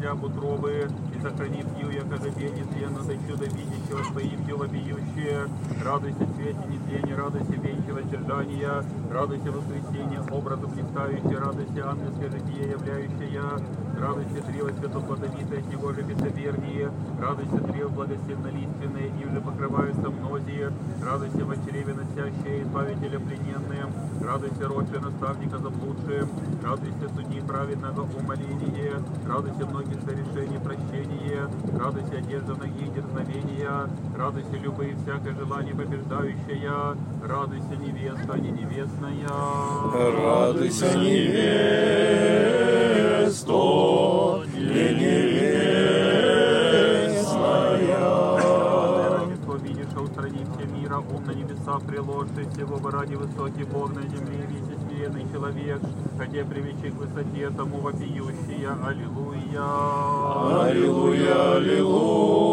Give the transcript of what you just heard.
об утробы, и сохранит ее, яко жебе нетленно, да чудо видящего своим вопиющее. Радуйся, свете нетления, радуйся, венчего держания, радуйся, воскресенье, образу блистающее, радуйся, ангельское житие являющее, радуйся, древо святоплодовитое, от него же бесовернее, радуйся, древо благосильнолиственное, и уже покрываются многие, радуйся, во чреве носящее, избавителя плененным, радуйся, родже наставника заблудшим, радуйся, судьи праведного умоление, радуйся, многих совершений прощение, радуйся, одежда ноги дерзновения, радуйся, любые всякое желание побеждающая, радуйся, невеста, не невестная, радуйся, невесто, не невестная. Рождество видишь, а устранив все мира, ум на небеса приложи, всего бы ради высокий Бог на земле, весь смиренный человек, хотя привечи к высоте тому вопиющая. Аллилуйя. Аллилуйя, аллилуйя.